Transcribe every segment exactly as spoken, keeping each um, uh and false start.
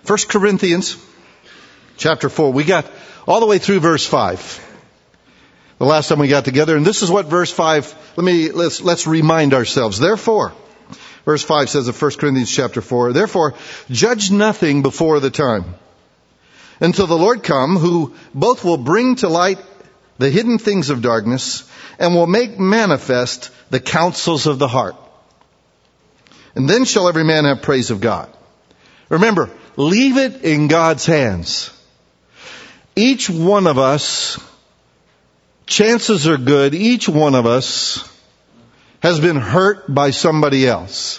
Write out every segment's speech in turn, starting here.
First Corinthians chapter four. We got all the way through verse five. The last time we got together. And this is what verse five, let me, let's, let's remind ourselves. Therefore, verse five says of First Corinthians chapter four, therefore, judge nothing before the time, until the Lord come, who both will bring to light the hidden things of darkness, and will make manifest the counsels of the heart. And then shall every man have praise of God. Remember, leave it in God's hands. Each one of us, chances are good, each one of us has been hurt by somebody else.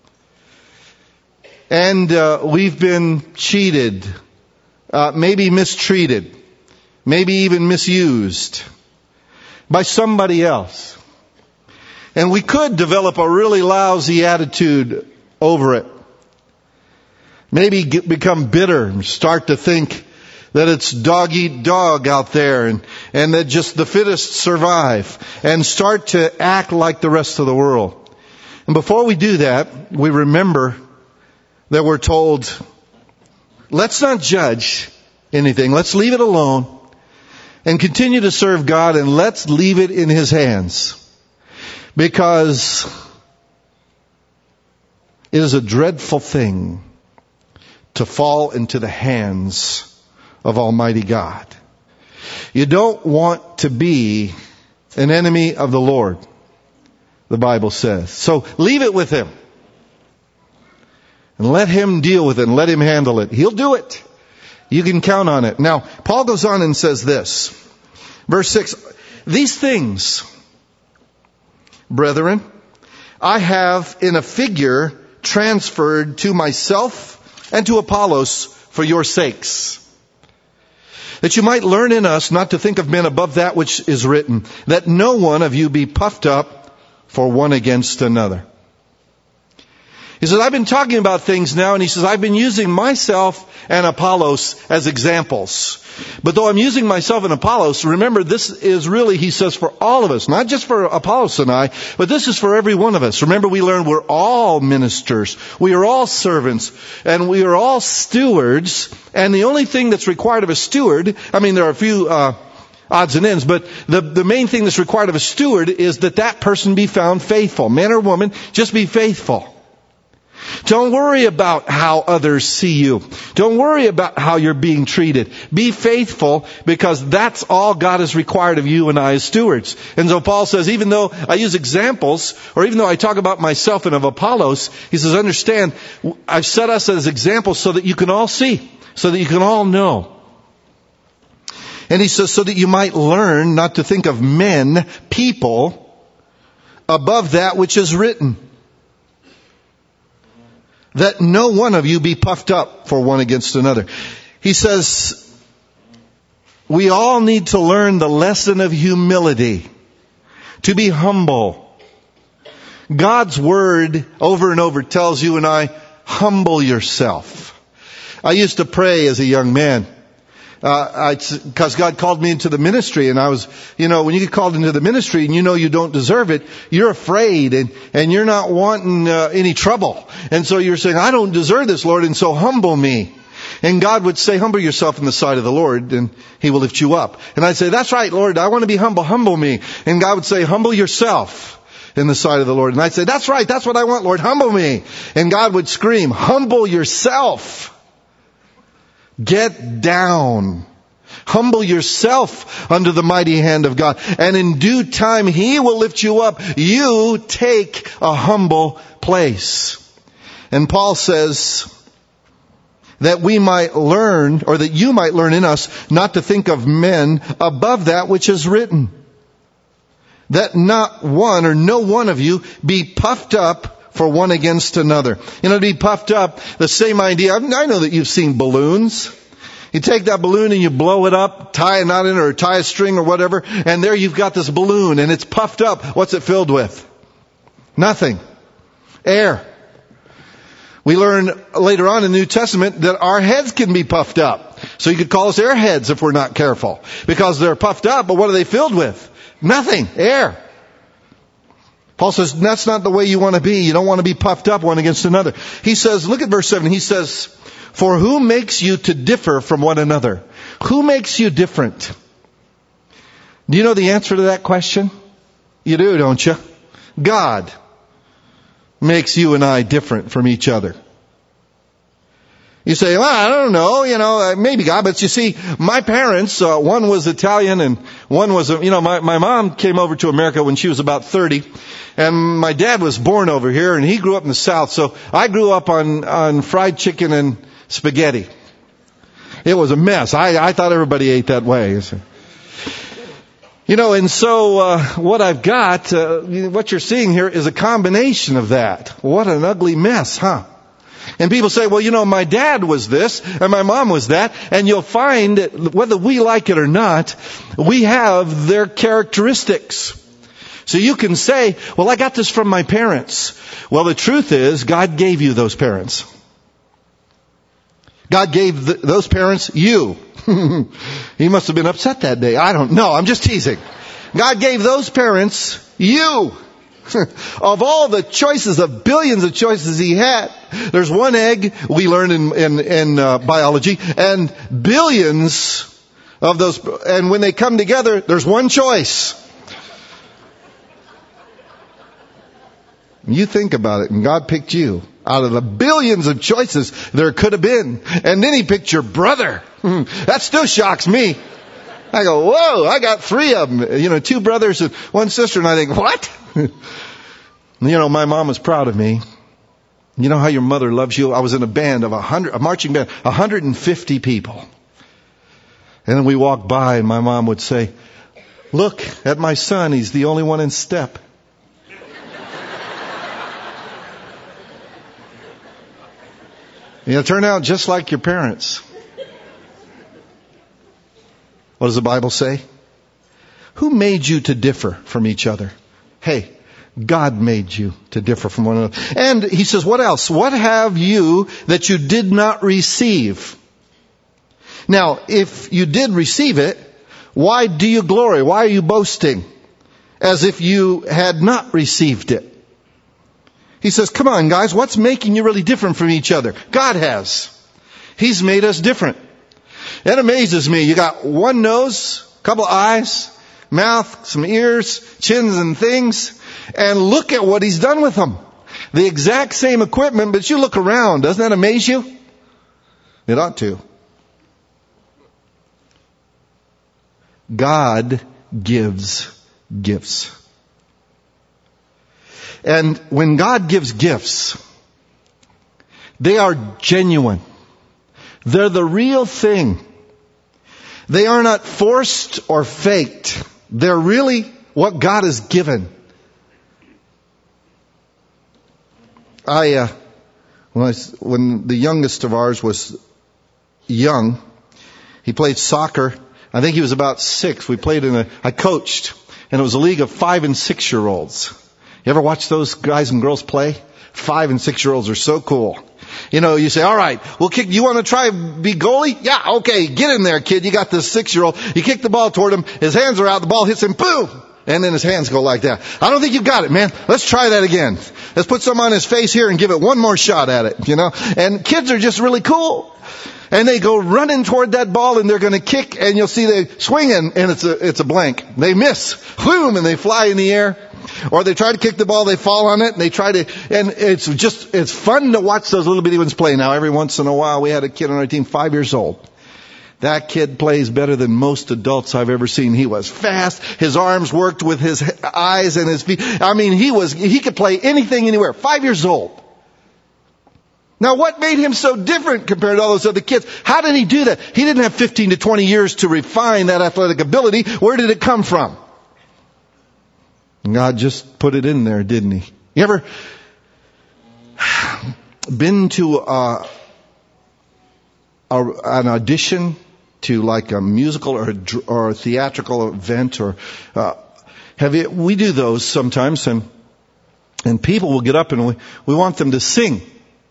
And uh, we've been cheated, uh, maybe mistreated, maybe even misused by somebody else. And we could develop a really lousy attitude over it. Maybe get, become bitter and start to think that it's dog eat dog out there and, and that just the fittest survive and start to act like the rest of the world. And before we do that, we remember that we're told, let's not judge anything. Let's leave it alone and continue to serve God, and let's leave it in His hands. Because it is a dreadful thing to fall into the hands of Almighty God. You don't want to be an enemy of the Lord, the Bible says. So leave it with Him. And let Him deal with it and let Him handle it. He'll do it. You can count on it. Now, Paul goes on and says this. Verse six, these things, brethren, I have in a figure transferred to myself and to Apollos for your sakes, that you might learn in us not to think of men above that which is written, that no one of you be puffed up for one against another. He says, I've been talking about things now, and he says, I've been using myself and Apollos as examples. But though I'm using myself and Apollos, remember this is really, he says, for all of us, not just for Apollos and I, but this is for every one of us. Remember, we learned we're all ministers. We are all servants, and we are all stewards. And the only thing that's required of a steward, I mean, there are a few uh odds and ends, but the, the main thing that's required of a steward is that that person be found faithful. Man or woman, just be faithful. Don't worry about how others see you. Don't worry about how you're being treated. Be faithful, because that's all God has required of you and I as stewards. And so Paul says, even though I use examples, or even though I talk about myself and of Apollos, he says, understand, I've set us as examples so that you can all see, so that you can all know. And he says, so that you might learn not to think of men, people, above that which is written, that no one of you be puffed up for one against another. He says, we all need to learn the lesson of humility, to be humble. God's Word over and over tells you and I, humble yourself. I used to pray as a young man. Uh, because God called me into the ministry, and I was, you know, when you get called into the ministry and you know you don't deserve it, you're afraid and, and you're not wanting uh, any trouble. And so you're saying, I don't deserve this, Lord, and so humble me. And God would say, humble yourself in the sight of the Lord, and He will lift you up. And I'd say, that's right, Lord, I want to be humble, humble me. And God would say, humble yourself in the sight of the Lord. And I'd say, that's right, that's what I want, Lord, humble me. And God would scream, humble yourself. Get down. Humble yourself under the mighty hand of God. And in due time, He will lift you up. You take a humble place. And Paul says that we might learn, or that you might learn in us, not to think of men above that which is written. That not one or no one of you be puffed up for one against another. You know, to be puffed up, the same idea. I know that you've seen balloons. You take that balloon and you blow it up, tie a knot in it or tie a string or whatever, and there you've got this balloon and it's puffed up. What's it filled with? Nothing. Air. We learn later on in the New Testament that our heads can be puffed up. So you could call us airheads if we're not careful. Because they're puffed up, but what are they filled with? Nothing. Air. Paul says that's not the way you want to be. You don't want to be puffed up one against another. He says, look at verse seven. He says, for who makes you to differ from one another? Who makes you different? Do you know the answer to that question? You do, don't you? God makes you and I different from each other. You say, well, I don't know, you know, maybe God, but you see, my parents, uh, one was Italian and one was, you know, my, my mom came over to America when she was about thirty, and my dad was born over here, and he grew up in the South, so I grew up on, on fried chicken and spaghetti. It was a mess. I, I thought everybody ate that way. You know, and so uh, what I've got, uh, what you're seeing here is a combination of that. What an ugly mess, huh? And people say, well, you know, my dad was this and my mom was that. And you'll find that whether we like it or not, we have their characteristics. So you can say, well, I got this from my parents. Well, the truth is, God gave you those parents. God gave th- those parents you. He must have been upset that day. I don't know. I'm just teasing. God gave those parents you. Of all the choices, of billions of choices he had, there's one egg, we learned in, in, in uh, biology, and billions of those, and when they come together, there's one choice. You think about it, and God picked you out of the billions of choices there could have been. And then he picked your brother. That still shocks me. I go, whoa, I got three of them. You know, two brothers and one sister. And I think, what? You know, my mom was proud of me. You know how your mother loves you? I was in a band of a hundred, a marching band, one hundred fifty people. And then we walked by and my mom would say, look at my son. He's the only one in step. You turn out just like your parents. What does the Bible say? Who made you to differ from each other? Hey, God made you to differ from one another. And he says, what else? What have you that you did not receive? Now, if you did receive it, why do you glory? Why are you boasting as if you had not received it? He says, come on, guys, what's making you really different from each other? God has. He's made us different. It amazes me. You got one nose, a couple eyes, mouth, some ears, chins and things, and look at what he's done with them. The exact same equipment, but you look around. Doesn't that amaze you? It ought to. God gives gifts. And when God gives gifts, they are genuine. They're the real thing. They are not forced or faked. They're really what God has given. I, uh, when, I, when the youngest of ours was young, he played soccer. I think he was about six. We played in a, I coached, and it was a league of five and six year olds. You ever watch those guys and girls play? Five and six year olds are so cool. You know, you say, all right, we'll kick, you want to try be goalie? Yeah, okay, get in there, kid. You got this six year old. You kick the ball toward him. His hands are out. The ball hits him. Boom. And then his hands go like that. I don't think you've got it, man. Let's try that again. Let's put some on his face here and give it one more shot at it, you know. And kids are just really cool. And they go running toward that ball and they're going to kick and you'll see they swing and, and it's a, it's a blank. They miss. Boom. And they fly in the air. Or they try to kick the ball, they fall on it, and they try to, and it's just, it's fun to watch those little bitty ones play. Now, every once in a while, we had a kid on our team, five years old. That kid plays better than most adults I've ever seen. He was fast. His arms worked with his eyes and his feet. I mean, he was, he could play anything, anywhere. Five years old. Now, what made him so different compared to all those other kids? How did he do that? He didn't have fifteen to twenty years to refine that athletic ability. Where did it come from? God just put it in there, didn't he? You ever been to a, a, an audition to like a musical or a, or a theatrical event? Or uh, have you? We do those sometimes, and and people will get up and we, we want them to sing.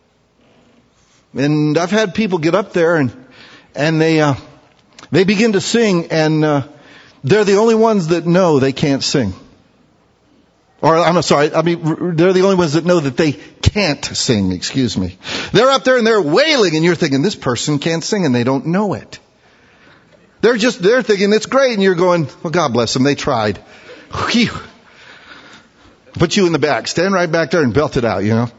And I've had people get up there and and they uh, they begin to sing, and uh, they're the only ones that know they can't sing. Or, I'm sorry, I mean, they're the only ones that know that they can't sing, excuse me. They're up there and they're wailing and you're thinking, this person can't sing, and they don't know it. They're just, they're thinking it's great, and you're going, well, God bless them, they tried. Whew. Put you in the back, stand right back there and belt it out, you know.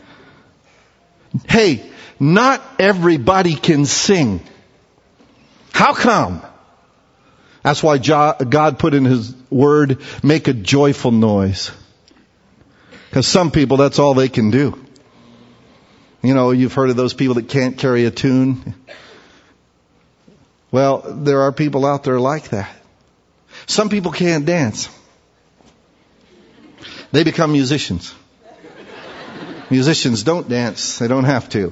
Hey, not everybody can sing. How come? That's why God put in His Word, make a joyful noise. Because some people, that's all they can do. You know, you've heard of those people that can't carry a tune. Well, there are people out there like that. Some people can't dance. They become musicians. Musicians don't dance. They don't have to.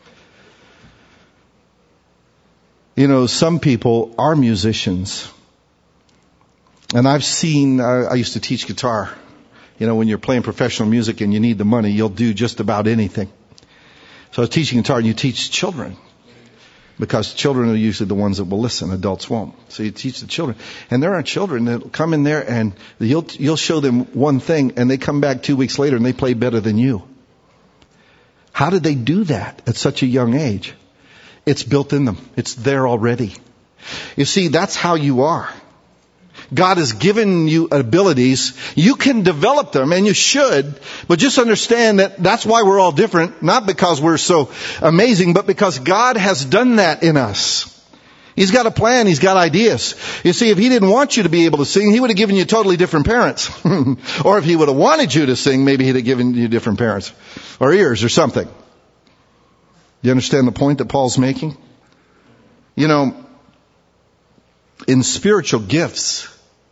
You know, some people are musicians. And I've seen, I, I used to teach guitar. You know, when you're playing professional music and you need the money, you'll do just about anything. So I was teaching guitar, and you teach children. Because children are usually the ones that will listen. Adults won't. So you teach the children. And there are children that come in there and you'll, you'll show them one thing and they come back two weeks later and they play better than you. How did they do that at such a young age? It's built in them. It's there already. You see, that's how you are. God has given you abilities. You can develop them, and you should, but just understand that that's why we're all different. Not because we're so amazing, but because God has done that in us. He's got a plan. He's got ideas. You see, if He didn't want you to be able to sing, He would have given you totally different parents. Or if He would have wanted you to sing, maybe He'd have given you different parents or ears or something. You understand the point that Paul's making? You know, in spiritual gifts,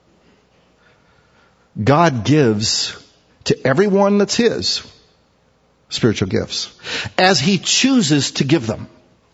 God gives to everyone that's His spiritual gifts as He chooses to give them.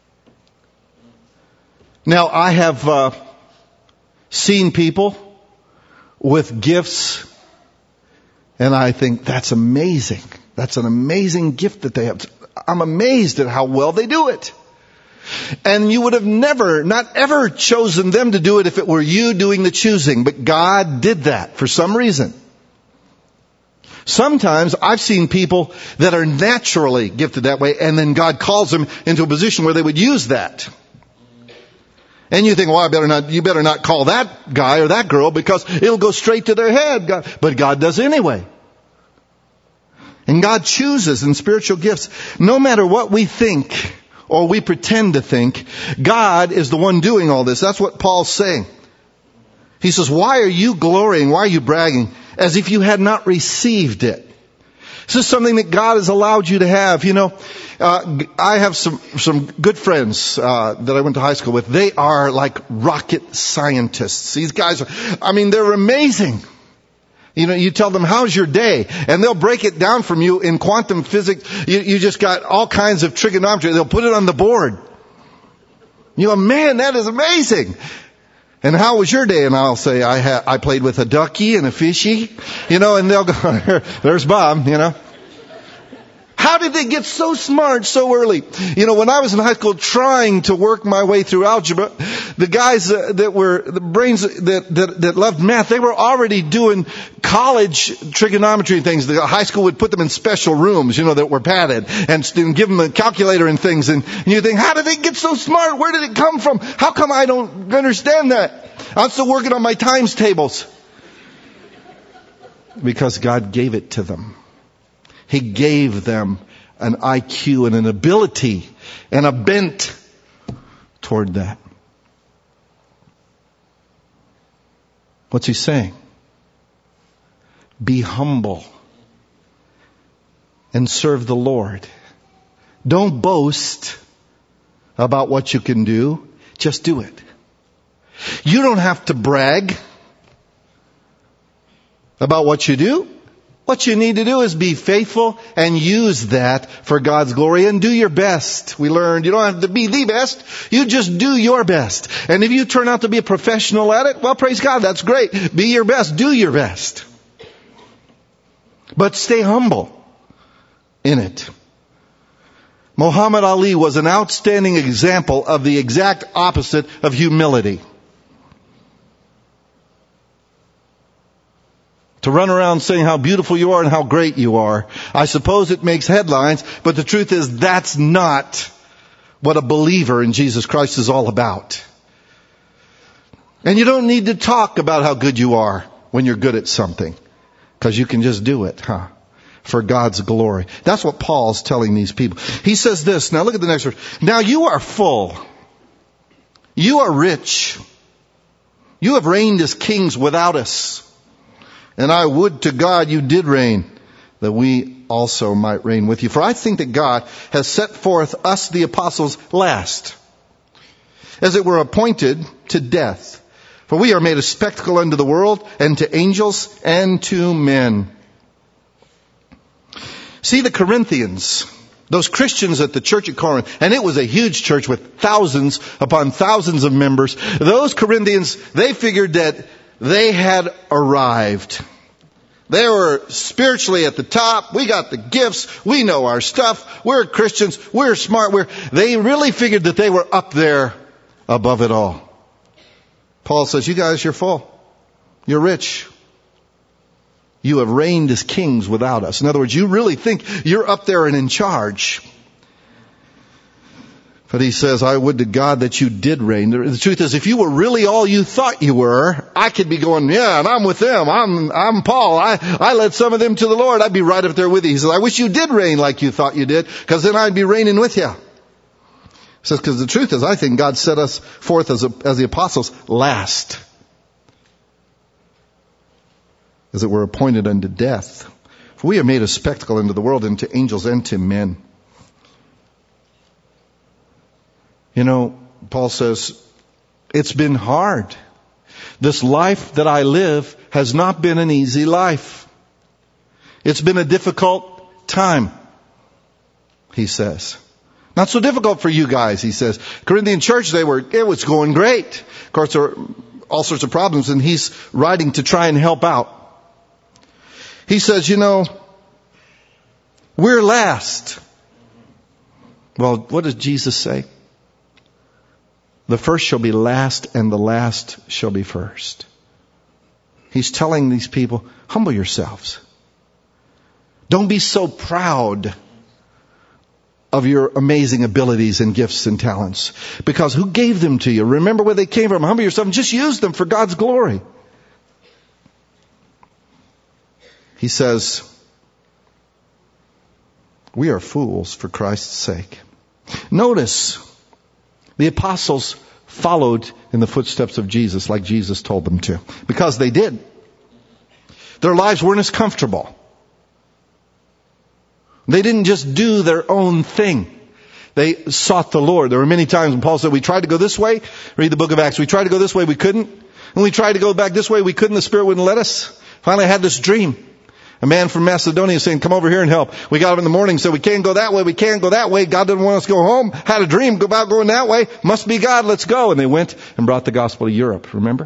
Now, I have uh, seen people with gifts, and I think that's amazing. That's an amazing gift that they have. I'm amazed at how well they do it. And you would have never, not ever chosen them to do it if it were you doing the choosing. But God did that for some reason. Sometimes I've seen people that are naturally gifted that way, and then God calls them into a position where they would use that. And you think, well, I better not, you better not call that guy or that girl because it'll go straight to their head. But God does anyway. And God chooses in spiritual gifts. No matter what we think or we pretend to think, God is the one doing all this. That's what Paul's saying. He says, why are you glorying? Why are you bragging? As if you had not received it. This is something that God has allowed you to have. You know, uh, I have some, some good friends, uh, that I went to high school with. They are like rocket scientists. These guys are, I mean, they're amazing. You know, you tell them, how's your day? And they'll break it down from you in quantum physics. You, you just got all kinds of trigonometry. They'll put it on the board. You go, man, that is amazing. And how was your day? And I'll say, I ha- I played with a ducky and a fishy, you know, and they'll go, there's Bob, you know. How did they get so smart so early? You know, when I was in high school trying to work my way through algebra, the guys uh, that were, the brains that, that, that loved math, they were already doing college trigonometry things. The high school would put them in special rooms, you know, that were padded and, and give them a calculator and things. And, and you think, how did they get so smart? Where did it come from? How come I don't understand that? I'm still working on my times tables. Because God gave it to them. He gave them an I Q and an ability and a bent toward that. What's he saying? Be humble and serve the Lord. Don't boast about what you can do. Just do it. You don't have to brag about what you do. What you need to do is be faithful and use that for God's glory and do your best. We learned you don't have to be the best. You just do your best. And if you turn out to be a professional at it, well, praise God, that's great. Be your best. Do your best. But stay humble in it. Muhammad Ali was an outstanding example of the exact opposite of humility. to run around saying how beautiful you are and how great you are. I suppose it makes headlines, but the truth is that's not what a believer in Jesus Christ is all about. And you don't need to talk about how good you are when you're good at something, because you can just do it, huh? For God's glory. That's what Paul's telling these people. He says this. Now look at the next verse. Now you are full. You are rich. You have reigned as kings without us. And I would to God you did reign, that we also might reign with you. For I think that God has set forth us the apostles last, as it were appointed to death. For we are made a spectacle unto the world, and to angels, and to men. See, the Corinthians, those Christians at the church at Corinth, and it was a huge church with thousands upon thousands of members. Those Corinthians, they figured that they had arrived. They were spiritually at the top. We got the gifts. We know our stuff. We're Christians. We're smart. We're, they really figured that they were up there above it all. Paul says, you guys, you're full. You're rich. You have reigned as kings without us. In other words, you really think you're up there and in charge. But he says, I would to God that you did reign. The truth is, if you were really all you thought you were, I could be going, yeah, and I'm with them. I'm, I'm Paul. I, I led some of them to the Lord. I'd be right up there with you. He says, I wish you did reign like you thought you did, because then I'd be reigning with you. He says, because the truth is, I think God set us forth as, a, as the apostles last, as it were appointed unto death. For we are made a spectacle unto the world, and to angels, and to men. You know, Paul says, it's been hard. This life that I live has not been an easy life. It's been a difficult time, he says. Not so difficult for you guys, he says. Corinthian church, they were, it was going great. Of course, there were all sorts of problems, and he's writing to try and help out. He says, you know, we're last. Well, what does Jesus say? The first shall be last, and the last shall be first. He's telling these people, humble yourselves. Don't be so proud of your amazing abilities and gifts and talents, because who gave them to you? Remember where they came from. Humble yourself and just use them for God's glory. He says, we are fools for Christ's sake. Notice, the apostles followed in the footsteps of Jesus like Jesus told them to, because they did. Their lives weren't as comfortable. They didn't just do their own thing. They sought the Lord. There were many times when Paul said, we tried to go this way. Read the book of Acts. We tried to go this way. We couldn't. And we tried to go back this way. We couldn't. The Spirit wouldn't let us. Finally, I had this dream. A man from Macedonia saying, come over here and help. We got up in the morning and said, we can't go that way. We can't go that way. God didn't want us to go home. Had a dream about going that way. Must be God. Let's go. And they went and brought the gospel to Europe. Remember?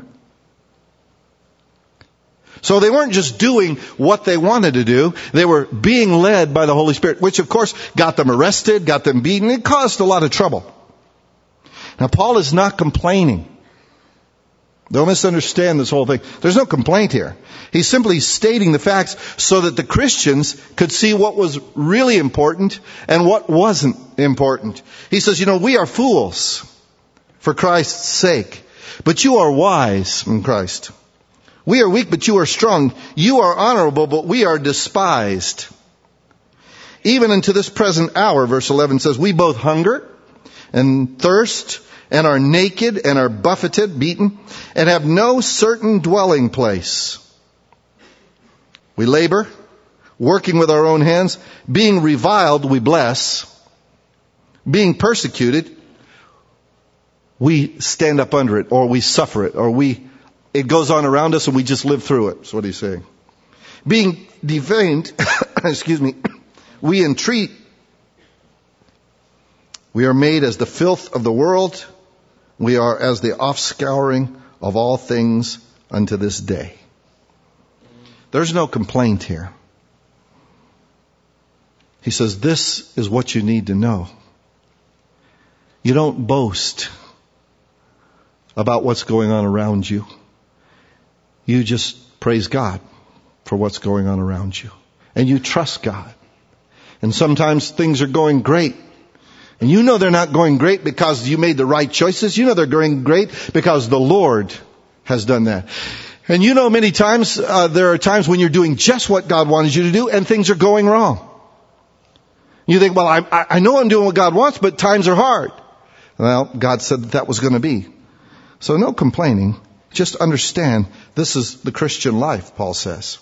So they weren't just doing what they wanted to do. They were being led by the Holy Spirit, which of course got them arrested, got them beaten. It caused a lot of trouble. Now Paul is not complaining. Don't misunderstand this whole thing. There's no complaint here. He's simply stating the facts so that the Christians could see what was really important and what wasn't important. He says, you know, we are fools for Christ's sake, but you are wise in Christ. We are weak, but you are strong. You are honorable, but we are despised. Even unto this present hour, verse eleven says, we both hunger and thirst and are naked and are buffeted, beaten, and have no certain dwelling place. We labor, working with our own hands. Being reviled, we bless. Being persecuted, we stand up under it, or we suffer it, or we it goes on around us and we just live through it. That's what he's saying. Being defamed, excuse me, we entreat. We are made as the filth of the world. We are as the offscouring of all things unto this day. There's no complaint here. He says, this is what you need to know. You don't boast about what's going on around you. You just praise God for what's going on around you. And you trust God. And sometimes things are going great. And you know they're not going great because you made the right choices. You know they're going great because the Lord has done that. And you know many times, uh, there are times when you're doing just what God wanted you to do and things are going wrong. You think, well, I, I know I'm doing what God wants, but times are hard. Well, God said that that was going to be. So no complaining. Just understand this is the Christian life, Paul says.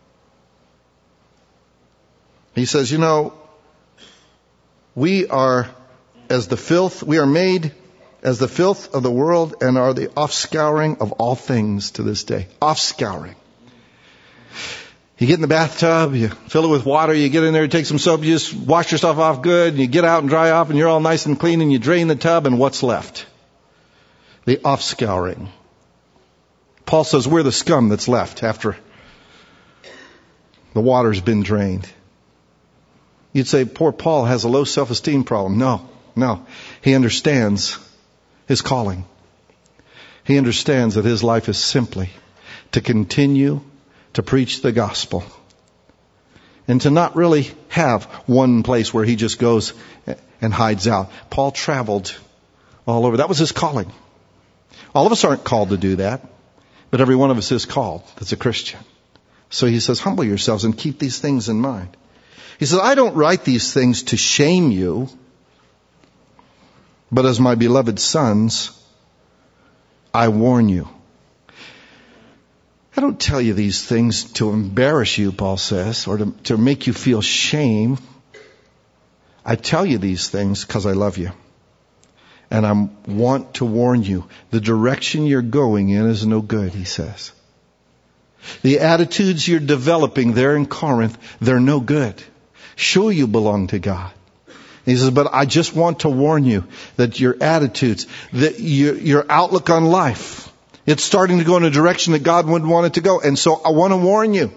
He says, you know, we are as the filth, we are made as the filth of the world and are the offscouring of all things to this day. Offscouring. You get in the bathtub, you fill it with water, you get in there, you take some soap, you just wash yourself off good, and you get out and dry off, and you're all nice and clean, and you drain the tub, and what's left? The offscouring. Paul says we're the scum that's left after the water's been drained. You'd say, poor Paul has a low self-esteem problem. No, no. He understands his calling. He understands that his life is simply to continue to preach the gospel and to not really have one place where he just goes and hides out. Paul traveled all over. That was his calling. All of us aren't called to do that, but every one of us is called that's a Christian. So he says, humble yourselves and keep these things in mind. He says, I don't write these things to shame you, but as my beloved sons, I warn you. I don't tell you these things to embarrass you, Paul says, or to, to make you feel shame. I tell you these things because I love you. And I want to warn you. The direction you're going in is no good, he says. The attitudes you're developing there in Corinth, they're no good. Sure, you belong to God. He says, but I just want to warn you that your attitudes, that your, your outlook on life, it's starting to go in a direction that God wouldn't want it to go. And so I want to warn you.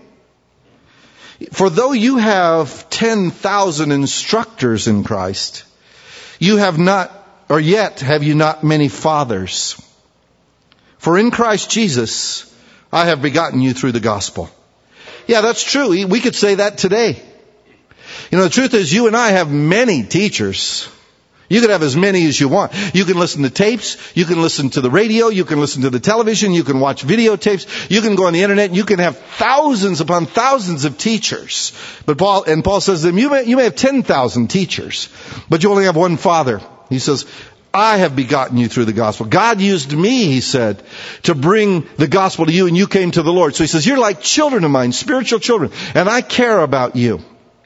For though you have ten thousand instructors in Christ, you have not, or yet have you not many fathers. For in Christ Jesus, I have begotten you through the gospel. Yeah, that's true. We could say that today. You know, the truth is you and I have many teachers. You can have as many as you want. You can listen to tapes. You can listen to the radio. You can listen to the television. You can watch videotapes. You can go on the internet. And you can have thousands upon thousands of teachers. But Paul, and Paul says to them, you may, you may have ten thousand teachers, but you only have one Father. He says, I have begotten you through the gospel. God used me, he said, to bring the gospel to you, and you came to the Lord. So he says, you're like children of mine, spiritual children, and I care about you.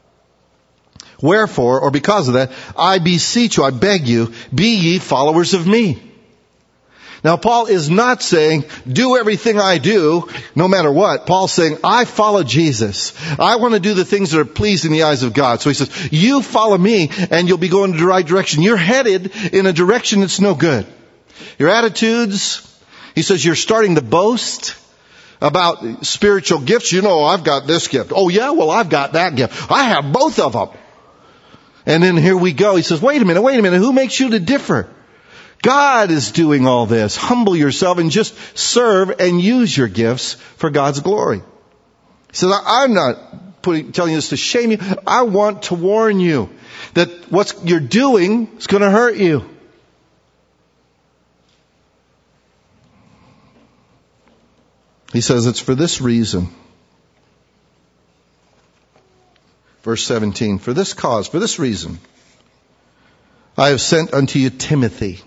Wherefore, or because of that, I beseech you, I beg you, be ye followers of me. Now, Paul is not saying, do everything I do, no matter what. Paul's saying, I follow Jesus. I want to do the things that are pleasing in the eyes of God. So he says, you follow me, and you'll be going in the right direction. You're headed in a direction that's no good. Your attitudes, he says, you're starting to boast about spiritual gifts. You know, I've got this gift. Oh yeah, well, I've got that gift. I have both of them. And then here we go. He says, wait a minute, wait a minute. Who makes you to differ? God is doing all this. Humble yourself and just serve and use your gifts for God's glory. He says, I'm not putting, telling you this to shame you. I want to warn you that what you're doing is going to hurt you. He says, it's for this reason. Verse seventeen, for this cause, for this reason, I have sent unto you Timothy,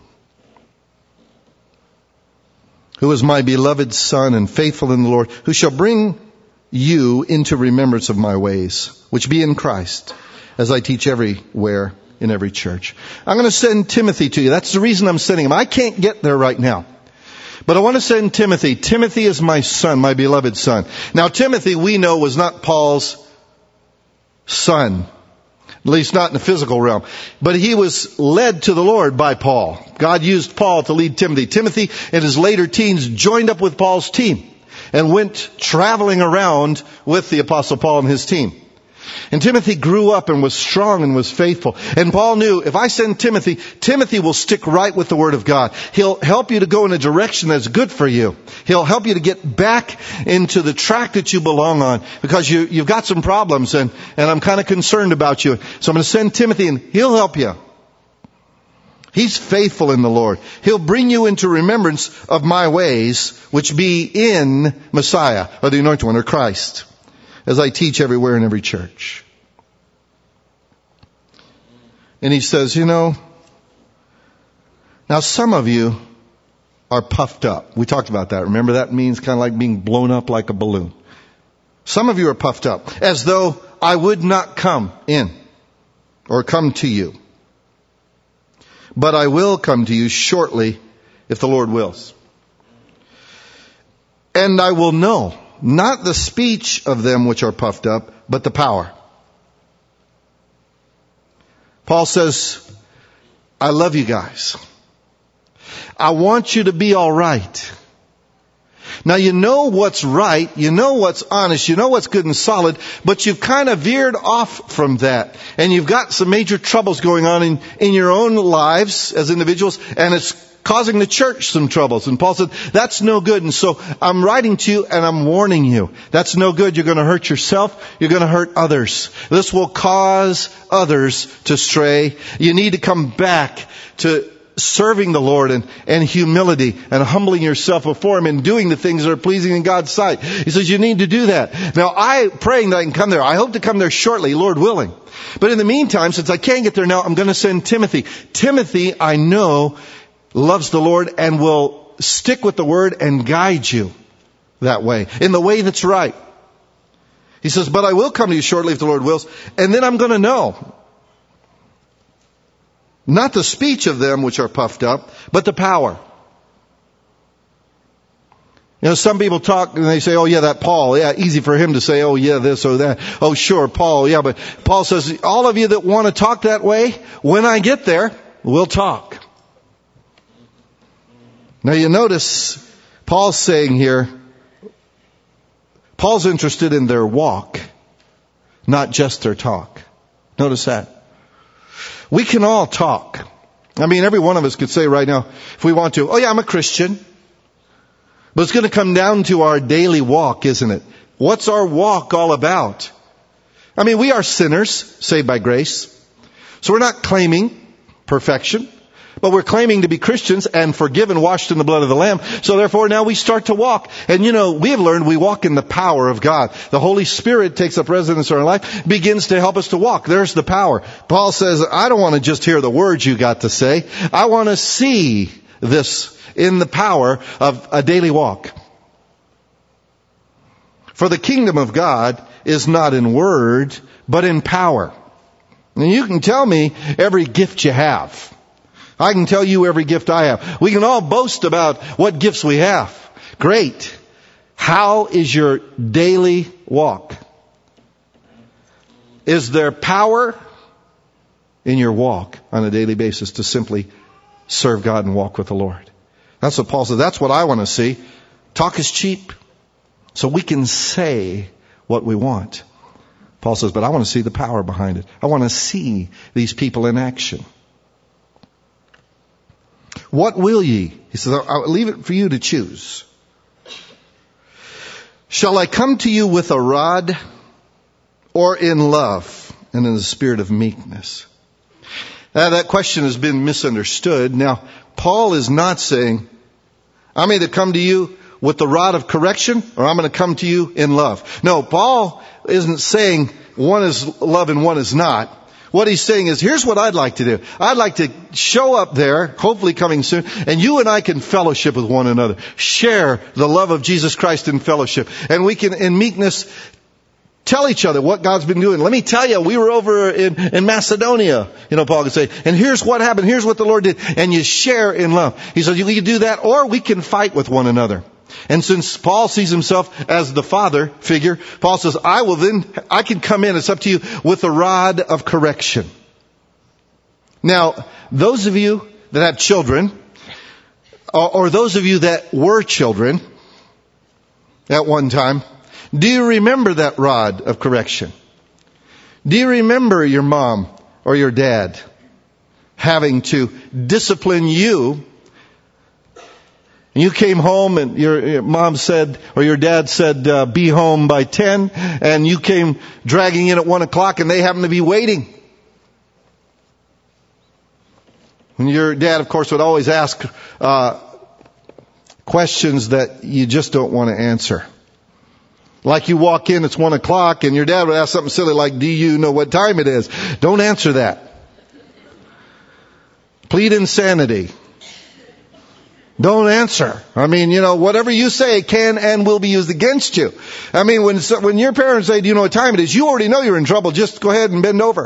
who is my beloved son and faithful in the Lord, who shall bring you into remembrance of my ways, which be in Christ, as I teach everywhere in every church. I'm going to send Timothy to you. That's the reason I'm sending him. I can't get there right now. But I want to send Timothy. Timothy is my son, my beloved son. Now, Timothy, we know, was not Paul's son, at least not in the physical realm. But he was led to the Lord by Paul. God used Paul to lead Timothy. Timothy, in his later teens, joined up with Paul's team and went traveling around with the Apostle Paul and his team. And Timothy grew up and was strong and was faithful. And Paul knew, if I send Timothy, Timothy will stick right with the Word of God. He'll help you to go in a direction that's good for you. He'll help you to get back into the track that you belong on, because you, you've got some problems, and, and I'm kind of concerned about you. So I'm going to send Timothy, and he'll help you. He's faithful in the Lord. He'll bring you into remembrance of my ways, which be in Messiah, or the Anointed One, or Christ, as I teach everywhere in every church. And he says, you know, now some of you are puffed up. We talked about that. Remember, that means kind of like being blown up like a balloon. Some of you are puffed up, as though I would not come in or come to you. But I will come to you shortly, if the Lord wills. And I will know, not the speech of them which are puffed up, but the power. Paul says, I love you guys. I want you to be all right. Now you know what's right, you know what's honest, you know what's good and solid, but you've kind of veered off from that. And you've got some major troubles going on in, in your own lives as individuals, and it's causing the church some troubles. And Paul said, that's no good. And so I'm writing to you and I'm warning you. That's no good. You're going to hurt yourself. You're going to hurt others. This will cause others to stray. You need to come back to serving the Lord and, and humility and humbling yourself before Him and doing the things that are pleasing in God's sight. He says you need to do that. Now, I praying that I can come there. I hope to come there shortly, Lord willing. But in the meantime, since I can't get there now, I'm going to send Timothy. Timothy, I know, loves the Lord and will stick with the Word and guide you that way, in the way that's right. He says, but I will come to you shortly if the Lord wills, and then I'm going to know. Not the speech of them which are puffed up, but the power. You know, some people talk and they say, oh yeah, that Paul, yeah, easy for him to say, oh yeah, this or that. Oh sure, Paul, yeah, but Paul says, all of you that want to talk that way, when I get there, we'll talk. Now you notice, Paul's saying here, Paul's interested in their walk, not just their talk. Notice that. We can all talk. I mean, every one of us could say right now, if we want to, oh yeah, I'm a Christian. But it's going to come down to our daily walk, isn't it? What's our walk all about? I mean, we are sinners, saved by grace. So we're not claiming perfection, but we're claiming to be Christians and forgiven, washed in the blood of the Lamb. So therefore now we start to walk. And you know, we have learned we walk in the power of God. The Holy Spirit takes up residence in our life, begins to help us to walk. There's the power. Paul says, I don't want to just hear the words you got to say. I want to see this in the power of a daily walk. For the kingdom of God is not in word, but in power. And you can tell me every gift you have. I can tell you every gift I have. We can all boast about what gifts we have. Great. How is your daily walk? Is there power in your walk on a daily basis to simply serve God and walk with the Lord? That's what Paul says. That's what I want to see. Talk is cheap. So we can say what we want. Paul says, but I want to see the power behind it. I want to see these people in action. What will ye? He says, I'll leave it for you to choose. Shall I come to you with a rod, or in love and in the spirit of meekness? Now, that question has been misunderstood. Now, Paul is not saying, I'm going to come to you with the rod of correction, or I'm going to come to you in love. No, Paul isn't saying one is love and one is not. What he's saying is, here's what I'd like to do. I'd like to show up there, hopefully coming soon, and you and I can fellowship with one another. Share the love of Jesus Christ in fellowship. And we can, in meekness, tell each other what God's been doing. Let me tell you, we were over in, in Macedonia, you know, Paul could say, and here's what happened, here's what the Lord did. And you share in love. He says, we can do that, or we can fight with one another. And since Paul sees himself as the father figure, Paul says, I will then, I can come in, it's up to you, with a rod of correction. Now, those of you that have children, or, or those of you that were children at one time, do you remember that rod of correction? Do you remember your mom or your dad having to discipline you? You came home and your, your mom said, or your dad said, uh, be home by ten, and you came dragging in at one o'clock and they happened to be waiting. And your dad, of course, would always ask uh questions that you just don't want to answer. Like you walk in, it's one o'clock, and your dad would ask something silly like, do you know what time it is? Don't answer that. Plead insanity. Don't answer. I mean, you know, whatever you say can and will be used against you. I mean, when when your parents say, do you know what time it is? You already know you're in trouble. Just go ahead and bend over.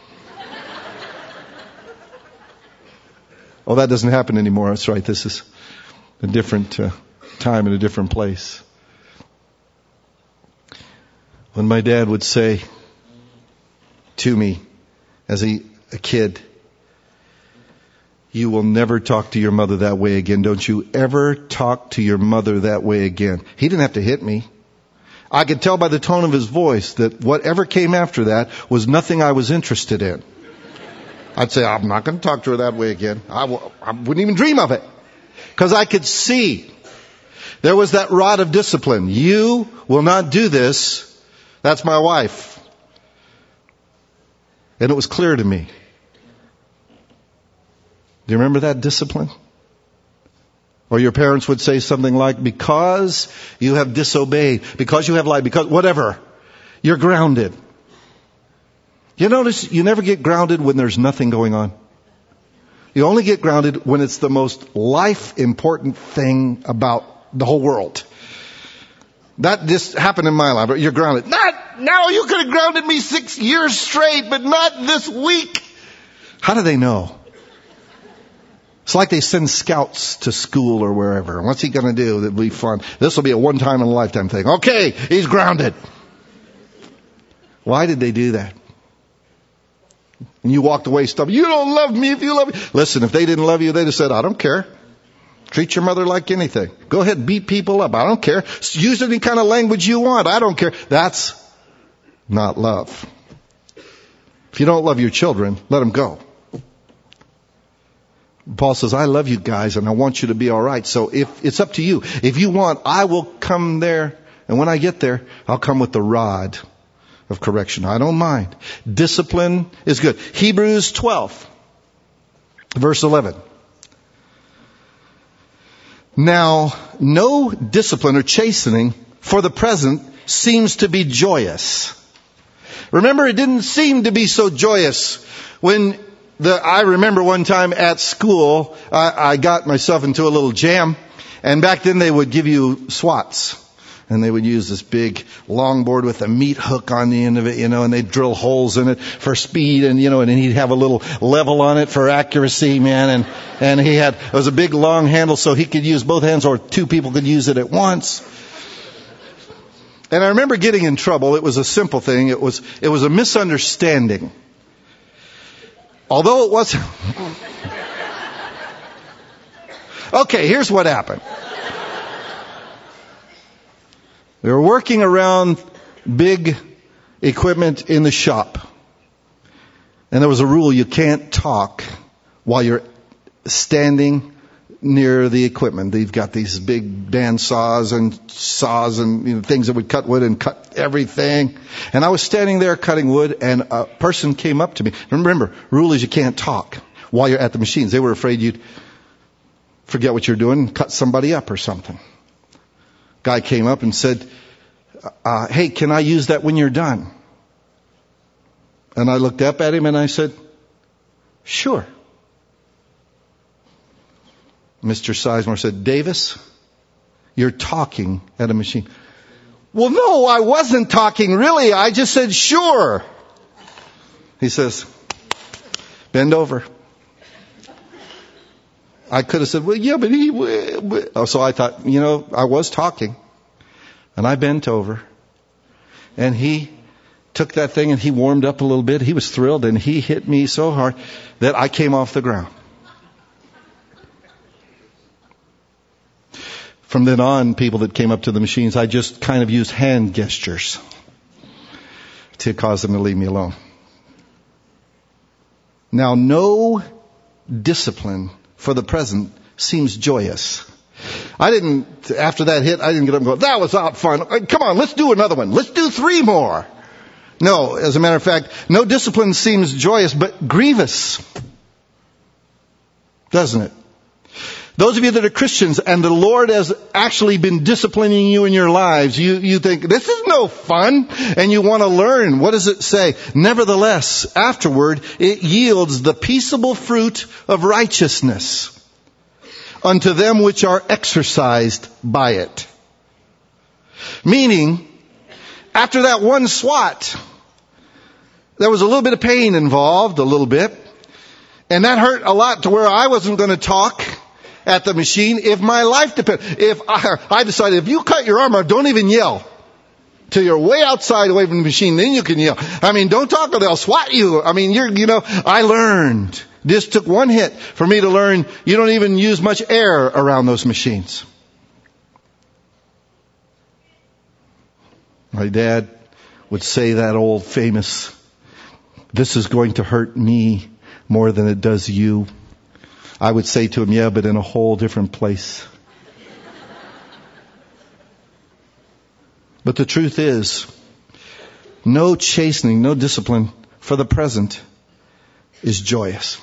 Oh, that doesn't happen anymore. That's right. This is a different uh, time and a different place. When my dad would say to me as a, a kid, you will never talk to your mother that way again. Don't you ever talk to your mother that way again. He didn't have to hit me. I could tell by the tone of his voice that whatever came after that was nothing I was interested in. I'd say, I'm not going to talk to her that way again. I, w- I wouldn't even dream of it. Because I could see there was that rod of discipline. You will not do this. That's my wife. And it was clear to me. Do you remember that discipline? Or your parents would say something like, because you have disobeyed, because you have lied, because whatever, you're grounded. You notice you never get grounded when there's nothing going on. You only get grounded when it's the most life important thing about the whole world. That just happened in my life. You're grounded. Not now. You could have grounded me six years straight, but not this week. How do they know? It's like they send scouts to school or wherever. What's he going to do? That'll be fun. This will be a one time in a lifetime thing. Okay, he's grounded. Why did they do that? And you walked away stumbling. You don't love me if you love me. Listen, if they didn't love you, they'd have said, I don't care. Treat your mother like anything. Go ahead and beat people up. I don't care. Use any kind of language you want. I don't care. That's not love. If you don't love your children, let them go. Paul says, I love you guys and I want you to be all right. So if it's up to you. If you want, I will come there. And when I get there, I'll come with the rod of correction. I don't mind. Discipline is good. Hebrews twelve, verse eleven. Now, no discipline or chastening for the present seems to be joyous. Remember, it didn't seem to be so joyous when the, I remember one time at school, I, I got myself into a little jam, and back then they would give you SWATs. And they would use this big longboard with a meat hook on the end of it, you know, and they'd drill holes in it for speed, and, you know, and he'd have a little level on it for accuracy, man. And, and he had, it was a big long handle so he could use both hands or two people could use it at once. And I remember getting in trouble. It was a simple thing. It was, it was a misunderstanding. Although it wasn't. Okay, here's what happened. They were working around big equipment in the shop. And there was a rule, you can't talk while you're standing near the equipment. They've got these big band saws and saws and, you know, things that would cut wood and cut everything. And I was standing there cutting wood, and a person came up to me. Remember, rule is you can't talk while you're at the machines. They were afraid you'd forget what you're doing and cut somebody up or something. Guy came up and said, uh, hey, can I use that when you're done? And I looked up at him and I said, sure. Mister Sizemore said, Davis, you're talking at a machine. Well, no, I wasn't talking really. I just said, sure. He says, bend over. I could have said, well, yeah, but he... Oh, so I thought, you know, I was talking. And I bent over. And he took that thing and he warmed up a little bit. He was thrilled, and he hit me so hard that I came off the ground. From then on, people that came up to the machines, I just kind of used hand gestures to cause them to leave me alone. Now no discipline for the present seems joyous. I didn't, after that hit, I didn't get up and go, that was out fun. Come on, let's do another one. Let's do three more. No, as a matter of fact, no discipline seems joyous, but grievous. Doesn't it? Those of you that are Christians and the Lord has actually been disciplining you in your lives, you, you think, this is no fun, and you want to learn. What does it say? Nevertheless, afterward, it yields the peaceable fruit of righteousness unto them which are exercised by it. Meaning, after that one swat, there was a little bit of pain involved, a little bit, and that hurt a lot to where I wasn't going to talk at the machine if my life depended. If I, I decided, if you cut your arm off, don't even yell till you're way outside away from the machine, then you can yell. I mean, don't talk or they'll swat you. I mean, you're, you know, I learned. This took one hit for me to learn you don't even use much air around those machines. My dad would say that old famous, this is going to hurt me more than it does you. I would say to him, yeah, but in a whole different place. But the truth is, no chastening, no discipline for the present is joyous.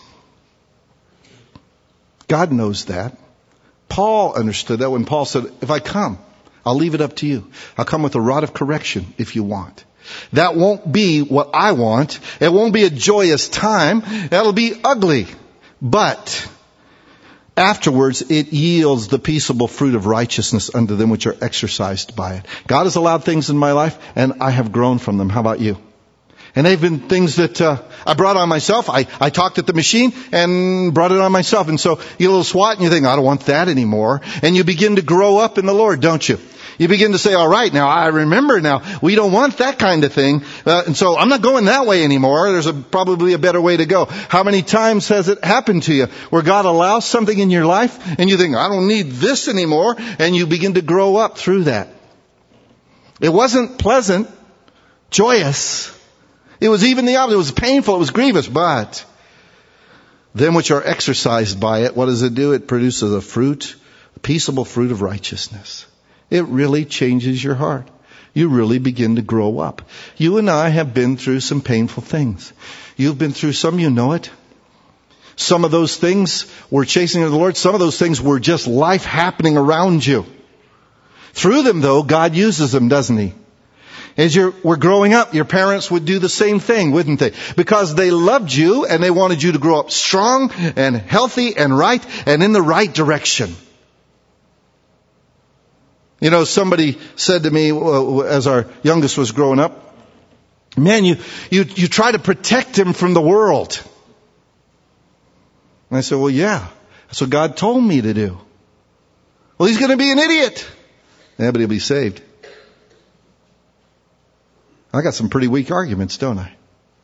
God knows that. Paul understood that when Paul said, if I come, I'll leave it up to you. I'll come with a rod of correction if you want. That won't be what I want. It won't be a joyous time. That'll be ugly. But afterwards, it yields the peaceable fruit of righteousness unto them which are exercised by it. God has allowed things in my life, and I have grown from them. How about you? And they've been things that uh, I brought on myself. I, I talked at the machine and brought it on myself. And so you get a little swat and you think, I don't want that anymore. And you begin to grow up in the Lord, don't you? You begin to say, all right, now I remember now. We don't want that kind of thing. Uh, and so I'm not going that way anymore. There's a, probably a better way to go. How many times has it happened to you where God allows something in your life and you think, I don't need this anymore. And you begin to grow up through that. It wasn't pleasant, joyous. It was even the opposite. It was painful. It was grievous. But them which are exercised by it, what does it do? It produces a fruit, a peaceable fruit of righteousness. It really changes your heart. You really begin to grow up. You and I have been through some painful things. You've been through some, you know it. Some of those things were chasing the Lord. Some of those things were just life happening around you. Through them, though, God uses them, doesn't He? As you were growing up, your parents would do the same thing, wouldn't they? Because they loved you and they wanted you to grow up strong and healthy and right and in the right direction. You know, somebody said to me as our youngest was growing up, man, you, you, you try to protect him from the world. And I said, well, yeah, that's what God told me to do. Well, he's going to be an idiot. Yeah, but he'll be saved. I got some pretty weak arguments, don't I?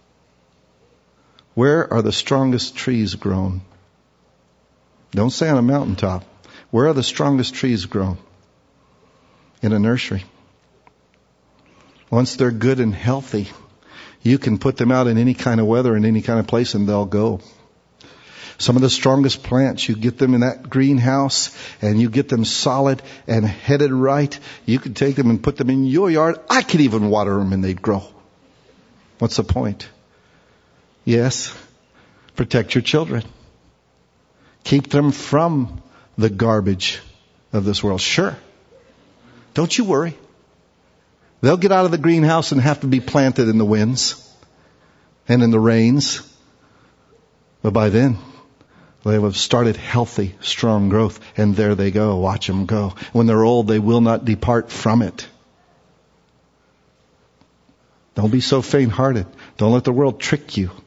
Where are the strongest trees grown? Don't say on a mountaintop. Where are the strongest trees grown? In a nursery. Once they're good and healthy, you can put them out in any kind of weather, in any kind of place, and they'll go. Some of the strongest plants, you get them in that greenhouse and you get them solid and headed right. You could take them and put them in your yard. I could even water them and they'd grow. What's the point? Yes, protect your children. Keep them from the garbage of this world. Sure. Don't you worry. They'll get out of the greenhouse and have to be planted in the winds and in the rains. But by then, they will have started healthy, strong growth. And there they go. Watch them go. When they're old, they will not depart from it. Don't be so faint-hearted. Don't let the world trick you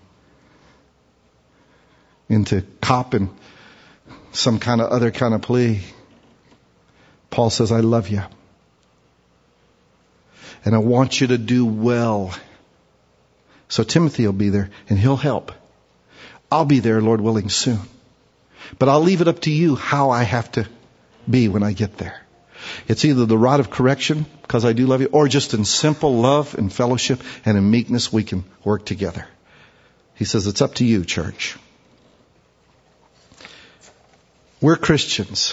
into copping some kind of other kind of plea. Paul says, I love you. And I want you to do well. So Timothy will be there and he'll help. I'll be there, Lord willing, soon. But I'll leave it up to you how I have to be when I get there. It's either the rod of correction, because I do love you, or just in simple love and fellowship and in meekness we can work together. He says, it's up to you, church. We're Christians.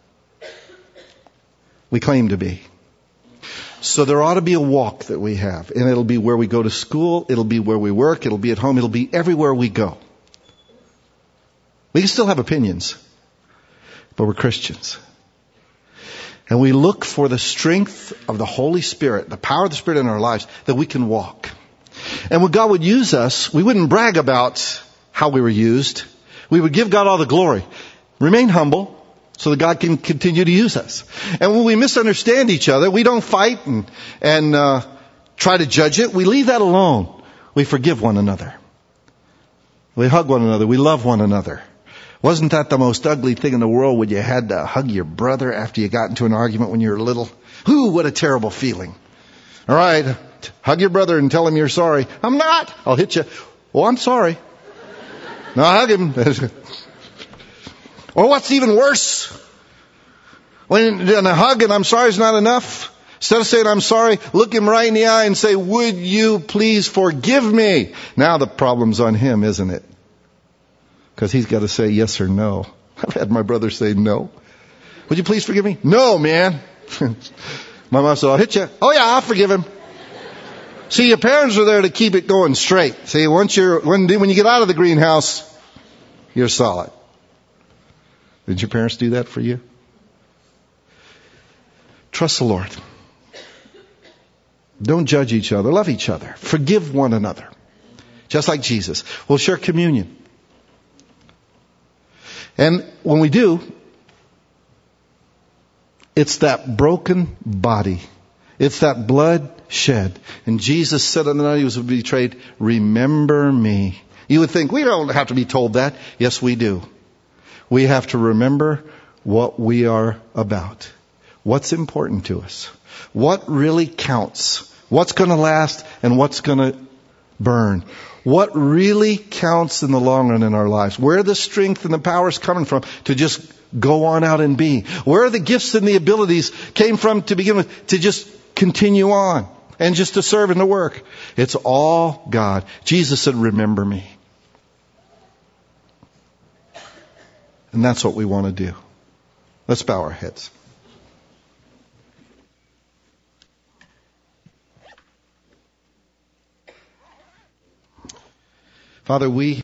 We claim to be. So there ought to be a walk that we have. And it'll be where we go to school. It'll be where we work. It'll be at home. It'll be everywhere we go. We can still have opinions. But we're Christians. And we look for the strength of the Holy Spirit, the power of the Spirit in our lives, that we can walk. And when God would use us, we wouldn't brag about how we were used. We would give God all the glory. Remain humble so that God can continue to use us. And when we misunderstand each other, we don't fight and, and uh, try to judge it. We leave that alone. We forgive one another. We hug one another. We love one another. Wasn't that the most ugly thing in the world when you had to hug your brother after you got into an argument when you were little? Ooh, what a terrible feeling. All right, hug your brother and tell him you're sorry. I'm not. I'll hit you. Oh, I'm sorry. No, hug him. Or what's even worse? When a hug and I'm sorry is not enough. Instead of saying I'm sorry, look him right in the eye and say, would you please forgive me? Now the problem's on him, isn't it? Because he's got to say yes or no. I've had my brother say no. Would you please forgive me? No, man. My mom said, I'll hit you. Oh yeah, I'll forgive him. See, your parents are there to keep it going straight. See, once you're, when, when you get out of the greenhouse, you're solid. Did your parents do that for you? Trust the Lord. Don't judge each other. Love each other. Forgive one another. Just like Jesus. We'll share communion. And when we do, it's that broken body. It's that blood shed. And Jesus said on the night he was betrayed, remember me. You would think, we don't have to be told that. Yes, we do. We have to remember what we are about. What's important to us. What really counts. What's going to last and what's going to burn. What really counts in the long run in our lives. Where the strength and the power is coming from to just go on out and be. Where the gifts and the abilities came from to begin with to just continue on. And just to serve and to work. It's all God. Jesus said, remember me. And that's what we want to do. Let's bow our heads. Father, we